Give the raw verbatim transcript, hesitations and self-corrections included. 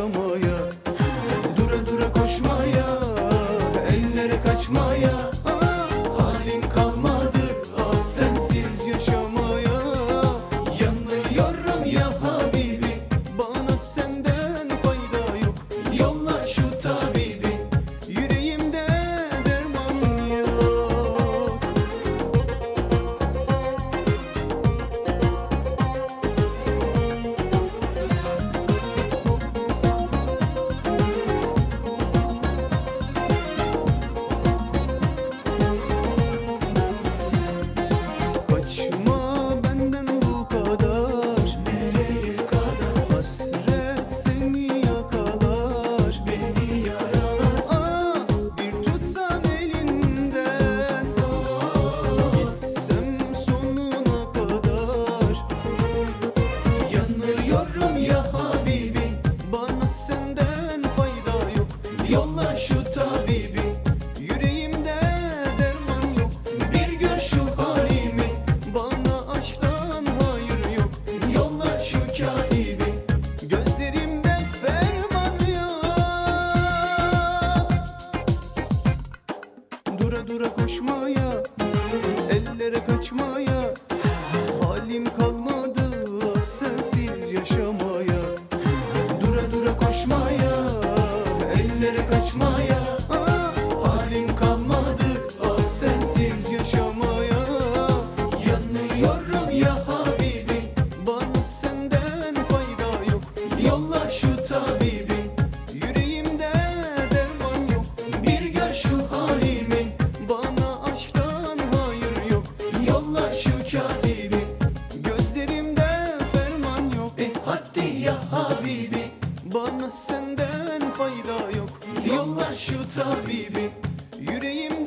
yaşamaya, dura dura koşmaya, ellere kaçmaya. Halim kalmadı ah sensiz yaşamaya. Yanıyorum ya Habibi, bana senden fayda yok. Yolla şu tabibi, yüreğimde derman yok. Kaçma benden bu kadar. Nereye kadar? Hasret seni yakalar, beni yaralar. Ah, bir tutsam elinden, gitsem sonuna kadar. Yanıyorum ya Habibi, bana senden fayda yok. Yolla şu tabibi, yüreğimde derman yok. Bir gör şu halimi, bana aşktan hayır yok. Yolla şu katibi, gözlerimde ferman yok. Dura dura koşmaya, ellere kaçmaya. Halim kalmadı ah sensiz yaşamaya, dura dura koşmaya, ellere kaçmaya. Halim kalmadı ah sensiz yaşamaya. Yanıyorum ya Habibi, bana senden fayda yok. Yolla şu tabibi, yüreğimde derman yok. Bir gör şu halimi, bana aşktan hayır yok. Yolla şu katibi, gözlerimde ferman yok. E hadi ya Habibi, bana senden fayda yok. Yolla şu tabibi, yüreğimde